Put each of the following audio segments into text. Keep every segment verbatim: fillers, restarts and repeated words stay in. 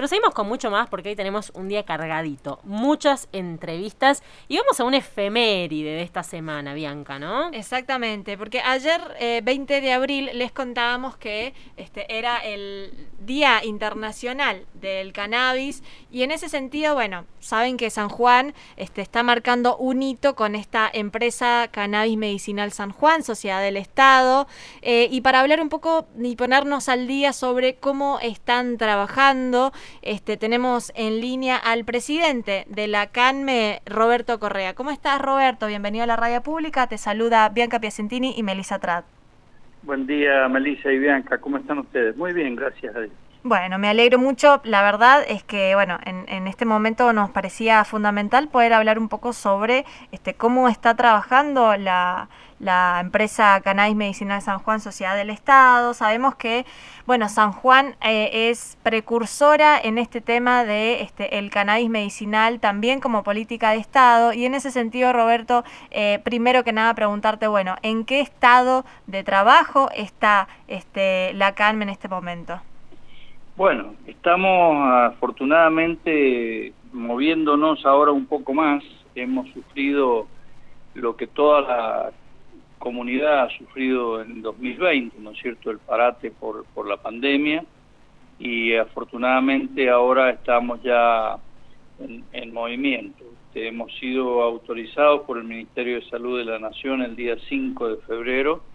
Pero seguimos con mucho más porque hoy tenemos un día cargadito, muchas entrevistas y vamos a un efeméride de esta semana, Bianca, ¿no? Exactamente, porque ayer, eh, veinte de abril, les contábamos que este era el Día Internacional del Cannabis y en ese sentido, bueno, saben que San Juan este, está marcando un hito con esta empresa Cannabis Medicinal San Juan, Sociedad del Estado, eh, y para hablar un poco y ponernos al día sobre cómo están trabajando, este, tenemos en línea al presidente de la CANME, Roberto Correa. ¿Cómo estás, Roberto? Bienvenido a la radio pública, te saluda Bianca Piacentini y Melissa Trat. Buen día, Melissa y Bianca, ¿cómo están ustedes? Muy bien, gracias a Dios. Bueno, me alegro mucho. La verdad es que, bueno, en, en este momento nos parecía fundamental poder hablar un poco sobre este cómo está trabajando la, la empresa Cannabis Medicinal San Juan, Sociedad del Estado. Sabemos que, bueno, San Juan eh, es precursora en este tema de este el cannabis medicinal también como política de Estado. Y en ese sentido, Roberto, eh, primero que nada preguntarte, bueno, ¿en qué estado de trabajo está este la CANME en este momento? Bueno, estamos afortunadamente moviéndonos ahora un poco más. Hemos sufrido lo que toda la comunidad ha sufrido en dos mil veinte, ¿no es cierto?, el parate por, por la pandemia, y afortunadamente ahora estamos ya en, en movimiento. Este, hemos sido autorizados por el Ministerio de Salud de la Nación el día cinco de febrero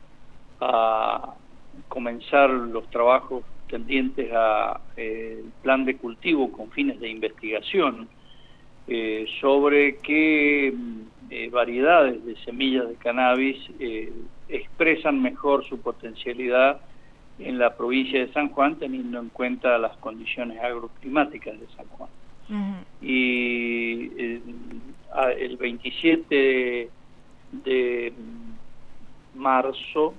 a comenzar los trabajos tendientes a eh, el plan de cultivo con fines de investigación eh, sobre qué eh, variedades de semillas de cannabis eh, expresan mejor su potencialidad en la provincia de San Juan, teniendo en cuenta las condiciones agroclimáticas de San Juan. Uh-huh. Y eh, el veintisiete de marzo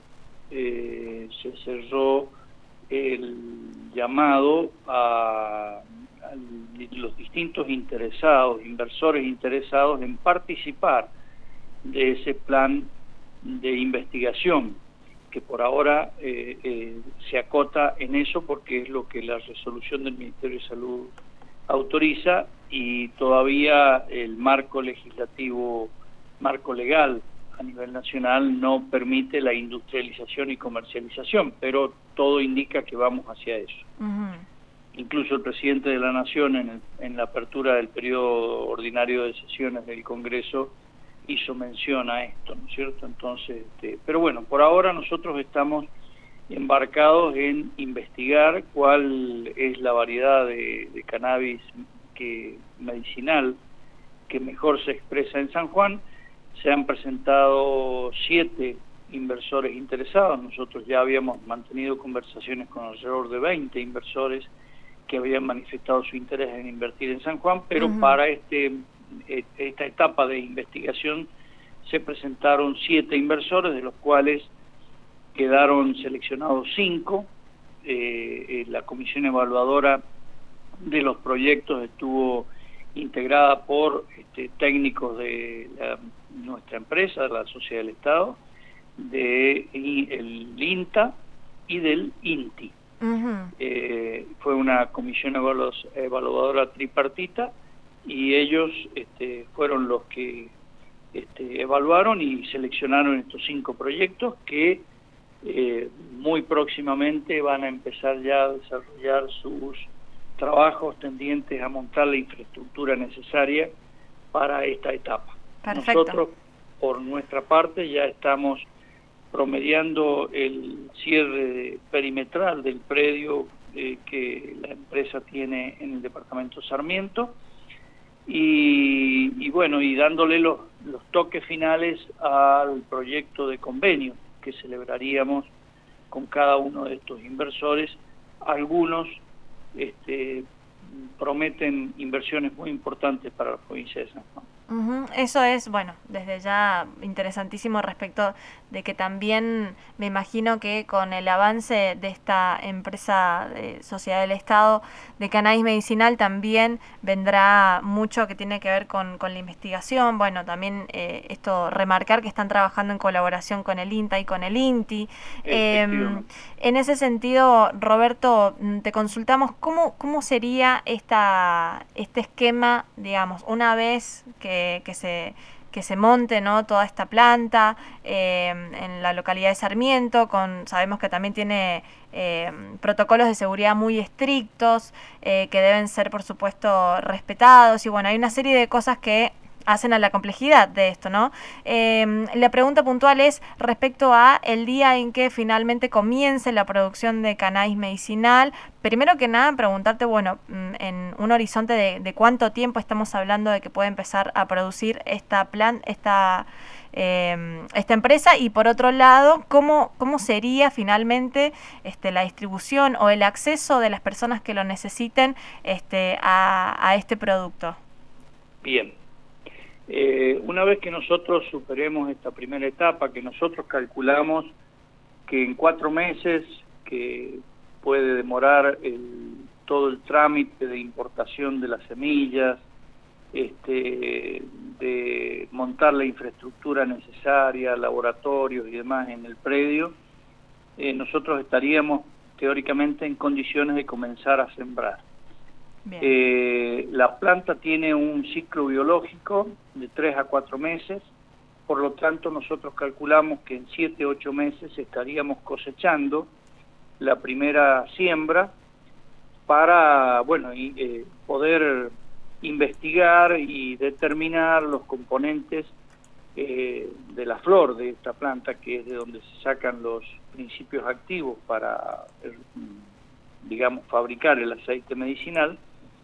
eh, se cerró el llamado a, a los distintos interesados, inversores interesados en participar de ese plan de investigación, que por ahora eh, eh, se acota en eso porque es lo que la resolución del Ministerio de Salud autoriza, y todavía el marco legislativo, marco legal a nivel nacional no permite la industrialización y comercialización, pero todo indica que vamos hacia eso. Uh-huh. Incluso el presidente de la Nación en, el, en la apertura del periodo ordinario de sesiones del Congreso hizo mención a esto, ¿no es cierto? Entonces, este, pero bueno, por ahora nosotros estamos embarcados en investigar cuál es la variedad de, de cannabis que, medicinal que mejor se expresa en San Juan. Se han presentado siete inversores interesados. Nosotros ya habíamos mantenido conversaciones con alrededor de veinte inversores que habían manifestado su interés en invertir en San Juan, pero uh-huh. para este esta etapa de investigación se presentaron siete inversores, de los cuales quedaron seleccionados cinco. Eh, eh, la comisión evaluadora de los proyectos estuvo integrada por este, técnicos de la, nuestra empresa, de la Sociedad del Estado, de y, el INTA y del INTI. Uh-huh. Eh, fue una comisión evalu evaluadora tripartita, y ellos este, fueron los que este, evaluaron y seleccionaron estos cinco proyectos que eh, muy próximamente van a empezar ya a desarrollar sus trabajos tendientes a montar la infraestructura necesaria para esta etapa. Perfecto. Nosotros, por nuestra parte, ya estamos promediando el cierre perimetral del predio eh, que la empresa tiene en el departamento Sarmiento, y, y bueno, y dándole los, los toques finales al proyecto de convenio que celebraríamos con cada uno de estos inversores. Algunos este, prometen inversiones muy importantes para la provincia de San Juan. Uh-huh. Eso es, bueno, desde ya interesantísimo respecto de que también me imagino que con el avance de esta empresa de Sociedad del Estado de cannabis medicinal también vendrá mucho que tiene que ver con, con la investigación. Bueno, también eh, esto, remarcar que están trabajando en colaboración con el INTA y con el INTI. Eh, en ese sentido, Roberto, te consultamos cómo, cómo sería esta, este esquema, digamos, una vez que que se que se monte, ¿no?, toda esta planta eh, en la localidad de Sarmiento, con sabemos que también tiene eh, protocolos de seguridad muy estrictos eh, que deben ser, por supuesto, respetados, y bueno, hay una serie de cosas que hacen a la complejidad de esto, ¿no? Eh, la pregunta puntual es respecto a el día en que finalmente comience la producción de cannabis medicinal. Primero que nada, preguntarte, bueno, en un horizonte de, de cuánto tiempo estamos hablando de que puede empezar a producir esta plan, esta eh, esta empresa, y por otro lado, cómo cómo sería finalmente este la distribución o el acceso de las personas que lo necesiten este a, a este producto. Bien. Eh, una vez que nosotros superemos esta primera etapa, que nosotros calculamos que en cuatro meses, que puede demorar el, todo el trámite de importación de las semillas, este, de montar la infraestructura necesaria, laboratorios y demás en el predio, eh, nosotros estaríamos teóricamente en condiciones de comenzar a sembrar. Eh, la planta tiene un ciclo biológico de tres a cuatro meses, por lo tanto nosotros calculamos que en siete u ocho meses estaríamos cosechando la primera siembra para, bueno, y, eh, poder investigar y determinar los componentes eh, de la flor de esta planta, que es de donde se sacan los principios activos para, eh, digamos, fabricar el aceite medicinal.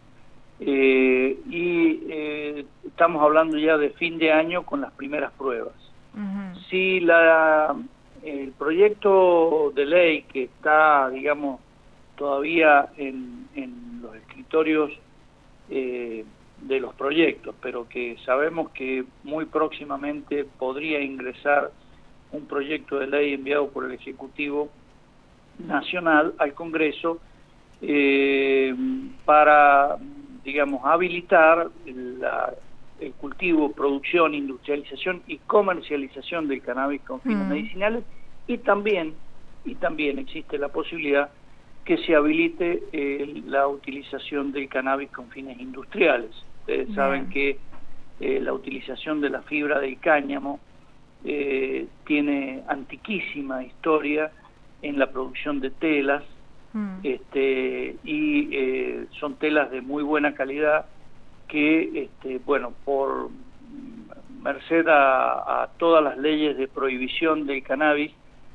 Eh, y eh, estamos hablando ya de fin de año con las primeras pruebas. Uh-huh. Si la, el proyecto de ley que está, digamos, todavía en, en los escritorios eh, de los proyectos, pero que sabemos que muy próximamente podría ingresar un proyecto de ley enviado por el Ejecutivo Nacional al Congreso eh, para, digamos, habilitar la, el cultivo, producción, industrialización y comercialización del cannabis con fines mm. medicinales, y también y también existe la posibilidad que se habilite eh, la utilización del cannabis con fines industriales. Ustedes Bien. saben que eh, la utilización de la fibra del cáñamo eh, tiene antiquísima historia en la producción de telas, Este, y eh, son telas de muy buena calidad que, este, bueno, por merced a, a todas las leyes de prohibición del cannabis,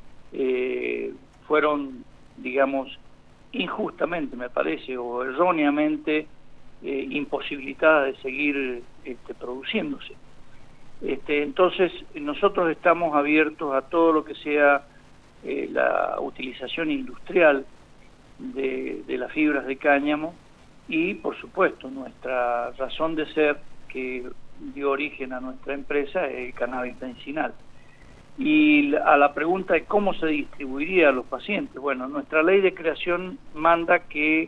eh, fueron, digamos, injustamente, me parece, o erróneamente eh, imposibilitadas de seguir este, produciéndose. Este, entonces, nosotros estamos abiertos a todo lo que sea eh, la utilización industrial De, de las fibras de cáñamo, y por supuesto nuestra razón de ser, que dio origen a nuestra empresa, es el cannabis medicinal. Y a la pregunta de cómo se distribuiría a los pacientes, bueno, nuestra ley de creación manda que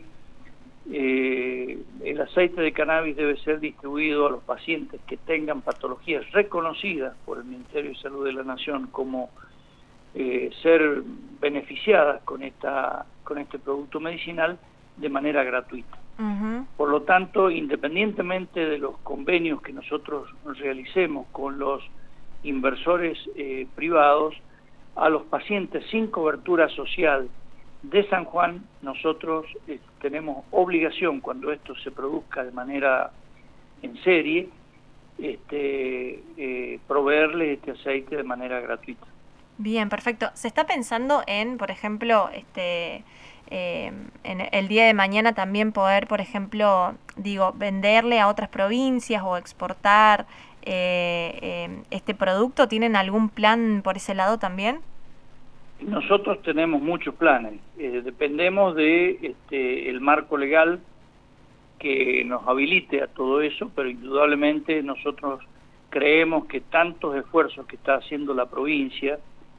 eh, el aceite de cannabis debe ser distribuido a los pacientes que tengan patologías reconocidas por el Ministerio de Salud de la Nación como eh, ser beneficiadas con esta con este producto medicinal de manera gratuita. Uh-huh. Por lo tanto, independientemente de los convenios que nosotros realicemos con los inversores eh, privados, a los pacientes sin cobertura social de San Juan, nosotros eh, tenemos obligación, cuando esto se produzca de manera en serie, este, eh, proveerles este aceite de manera gratuita. Bien, perfecto. ¿Se está pensando en, por ejemplo, este eh, en el día de mañana también poder, por ejemplo, digo, venderle a otras provincias o exportar eh, eh, este producto? ¿Tienen algún plan por ese lado también? Nosotros tenemos muchos planes. Eh, dependemos de este, el marco legal que nos habilite a todo eso, pero indudablemente nosotros creemos que tantos esfuerzos que está haciendo la provincia,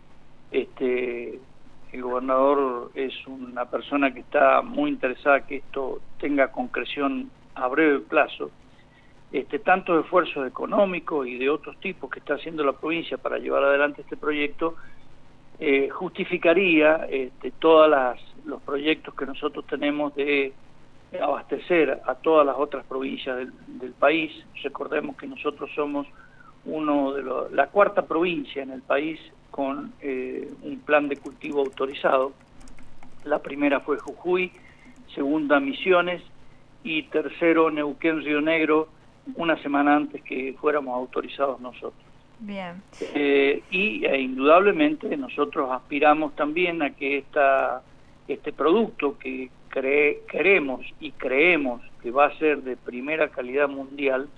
este, el gobernador es una persona que está muy interesada que esto tenga concreción a breve plazo, este, tantos esfuerzos económicos y de otros tipos que está haciendo la provincia para llevar adelante este proyecto, eh, justificaría este, todos los proyectos que nosotros tenemos de abastecer a todas las otras provincias del, del país. Recordemos que nosotros somos uno de los, la cuarta provincia en el país con eh, un plan de cultivo autorizado. La primera fue Jujuy, segunda Misiones y tercero Neuquén, Río Negro, una semana antes que fuéramos autorizados nosotros. Bien. Eh, y eh, indudablemente nosotros aspiramos también a que esta, este producto que cre queremos y creemos que va a ser de primera calidad mundial,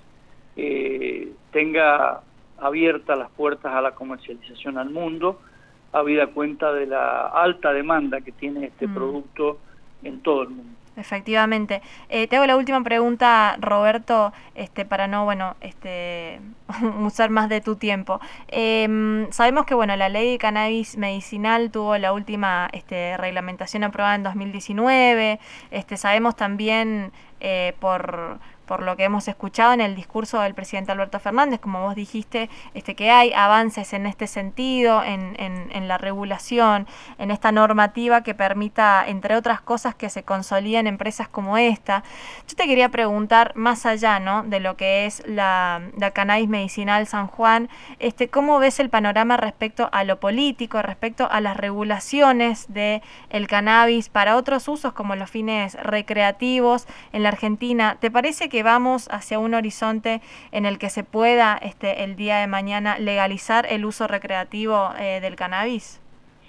eh, tenga abiertas las puertas a la comercialización al mundo, habida cuenta de la alta demanda que tiene este mm. producto en todo el mundo. Efectivamente. Eh, te hago la última pregunta, Roberto, este, para no, bueno, este, usar más de tu tiempo. Eh, sabemos que, bueno, la ley de cannabis medicinal tuvo la última este, reglamentación aprobada en dos mil diecinueve. Este, sabemos también eh, por... por lo que hemos escuchado en el discurso del presidente Alberto Fernández, como vos dijiste, este, que hay avances en este sentido, en, en, en la regulación, en esta normativa que permita, entre otras cosas, que se consoliden empresas como esta. Yo te quería preguntar, más allá, ¿no?, de lo que es la, la cannabis medicinal San Juan, este, ¿cómo ves el panorama respecto a lo político, respecto a las regulaciones del cannabis para otros usos como los fines recreativos en la Argentina? ¿Te parece que vamos hacia un horizonte en el que se pueda este, el día de mañana legalizar el uso recreativo eh, del cannabis?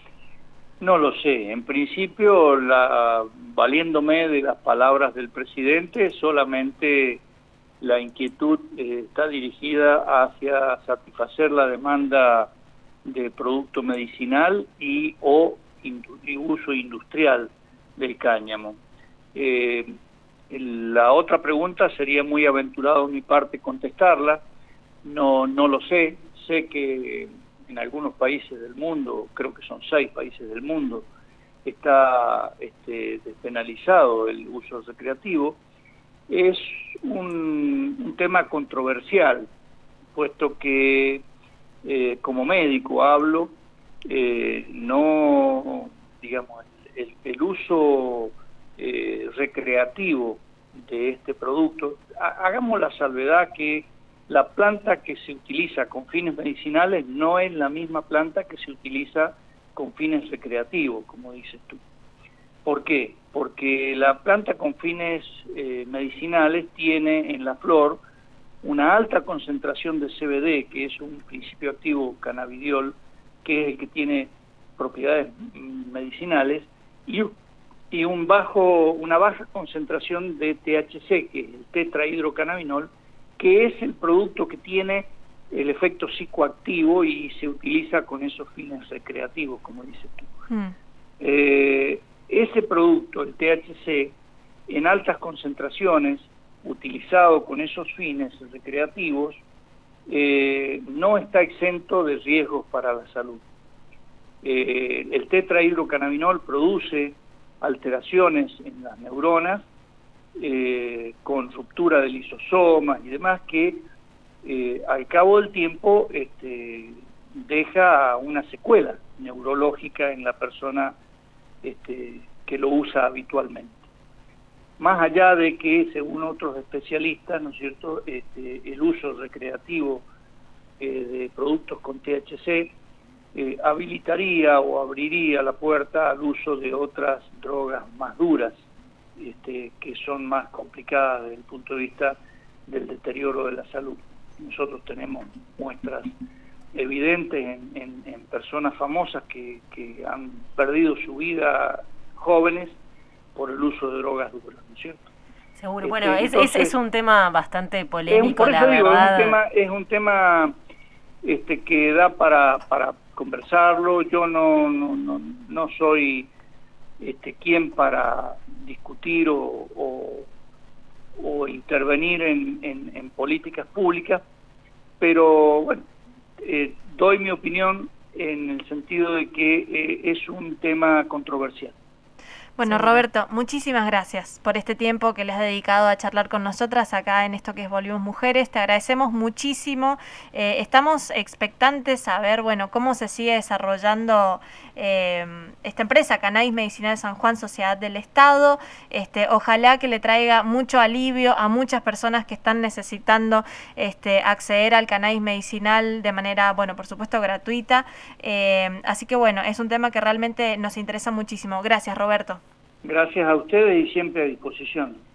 No lo sé. En principio, la, valiéndome de las palabras del presidente, solamente la inquietud eh, está dirigida hacia satisfacer la demanda de producto medicinal y o indu y uso industrial del cáñamo. Eh, La otra pregunta sería muy aventurado de mi parte contestarla, no, no lo sé, sé que en algunos países del mundo, creo que son seis países del mundo, está este, despenalizado el uso recreativo. Es un, un tema controversial, puesto que eh, como médico hablo, eh, no, digamos, el, el uso Eh, recreativo de este producto, hagamos la salvedad que la planta que se utiliza con fines medicinales no es la misma planta que se utiliza con fines recreativos, como dices tú. ¿Por qué? Porque la planta con fines eh, medicinales tiene en la flor una alta concentración de C B D, que es un principio activo cannabidiol, que es el que tiene propiedades medicinales, y y un bajo, una baja concentración de T H C, que es el tetrahidrocannabinol, que es el producto que tiene el efecto psicoactivo y se utiliza con esos fines recreativos, como dices tú. Mm. Eh, ese producto, el T H C, en altas concentraciones, utilizado con esos fines recreativos, eh, no está exento de riesgos para la salud. Eh, el tetrahidrocannabinol produce alteraciones en las neuronas eh, con ruptura de lisosomas y demás que eh, al cabo del tiempo este, deja una secuela neurológica en la persona este, que lo usa habitualmente. Más allá de que, según otros especialistas, ¿no es cierto?, este, el uso recreativo eh, de productos con T H C Eh, habilitaría o abriría la puerta al uso de otras drogas más duras, este, que son más complicadas desde el punto de vista del deterioro de la salud. Nosotros tenemos muestras evidentes en, en, en personas famosas que, que han perdido su vida jóvenes por el uso de drogas duras, ¿no es cierto? Seguro. Este, bueno, es, entonces, es, es un tema bastante polémico, es un, la digo, verdad. Es un tema, es un tema este, que da para... para conversarlo. Yo no no no, no soy este quien para discutir o, o, o intervenir en, en, en políticas públicas, pero bueno, eh, doy mi opinión en el sentido de que eh, es un tema controversial. Bueno, Sí. Roberto, muchísimas gracias por este tiempo que le has dedicado a charlar con nosotras acá en esto que es Volvimos Mujeres. Te agradecemos muchísimo. Eh, estamos expectantes a ver, bueno, cómo se sigue desarrollando eh, esta empresa, Cannabis Medicinal San Juan, Sociedad del Estado. Este, ojalá que le traiga mucho alivio a muchas personas que están necesitando este, acceder al cannabis medicinal de manera, bueno, por supuesto, gratuita. Eh, así que, bueno, es un tema que realmente nos interesa muchísimo. Gracias, Roberto. Gracias a ustedes y siempre a disposición.